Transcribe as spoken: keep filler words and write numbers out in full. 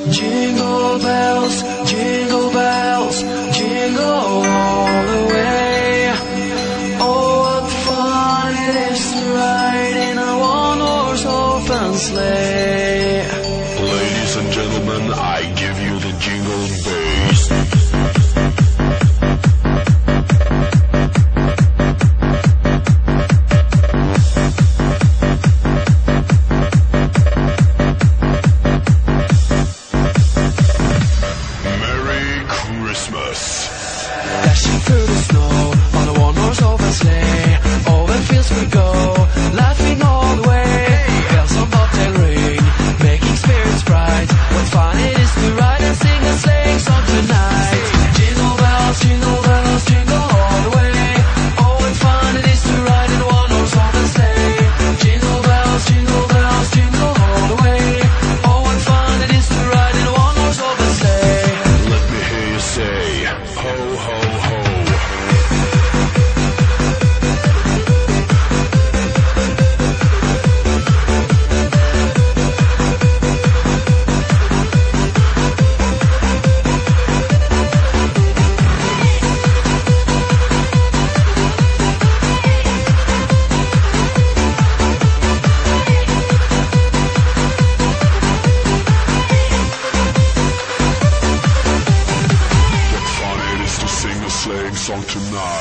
Jingle bells, jingle bells, jingle all the way. Oh, what fun it is to ride in a one-horse open sleigh. Ladies and gentlemen, I give you the jingle bass. Dashing through the snow on a one-horse open sleigh. Over fields we go, laughing all the way. Bells on bobtail ring, making spirits bright. What fun it is to ride and sing a sleighing song tonight. Jingle bells, jingle bells, jingle all the way. Oh, what fun it is to ride in a one-horse open sleigh. Jingle bells, jingle bells, jingle all the way. Oh, what fun it is to ride in a one-horse open sleigh. Let me hear you say, ho, ho, ho. Sing a sleighing song tonight.